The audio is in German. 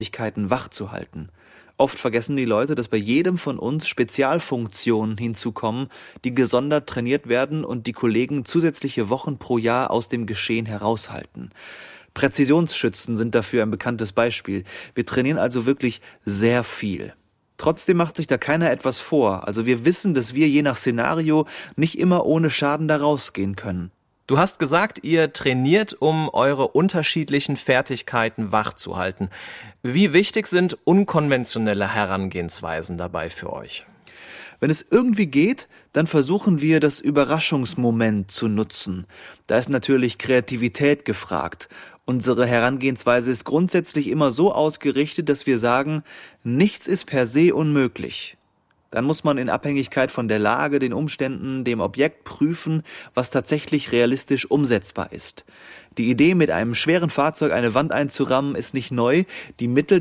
wach zu halten. Oft vergessen die Leute, dass bei jedem von uns Spezialfunktionen hinzukommen, die gesondert trainiert werden und die Kollegen zusätzliche Wochen pro Jahr aus dem Geschehen heraushalten. Präzisionsschützen sind dafür ein bekanntes Beispiel. Wir trainieren also wirklich sehr viel. Trotzdem macht sich da keiner etwas vor. Also wir wissen, dass wir je nach Szenario nicht immer ohne Schaden da rausgehen können. Du hast gesagt, ihr trainiert, um eure unterschiedlichen Fertigkeiten wach zu halten. Wie wichtig sind unkonventionelle Herangehensweisen dabei für euch? Wenn es irgendwie geht, dann versuchen wir, das Überraschungsmoment zu nutzen. Da ist natürlich Kreativität gefragt. Unsere Herangehensweise ist grundsätzlich immer so ausgerichtet, dass wir sagen, nichts ist per se unmöglich. Dann muss man in Abhängigkeit von der Lage, den Umständen, dem Objekt prüfen, was tatsächlich realistisch umsetzbar ist. Die Idee, mit einem schweren Fahrzeug eine Wand einzurammen, ist nicht neu. Die Mittel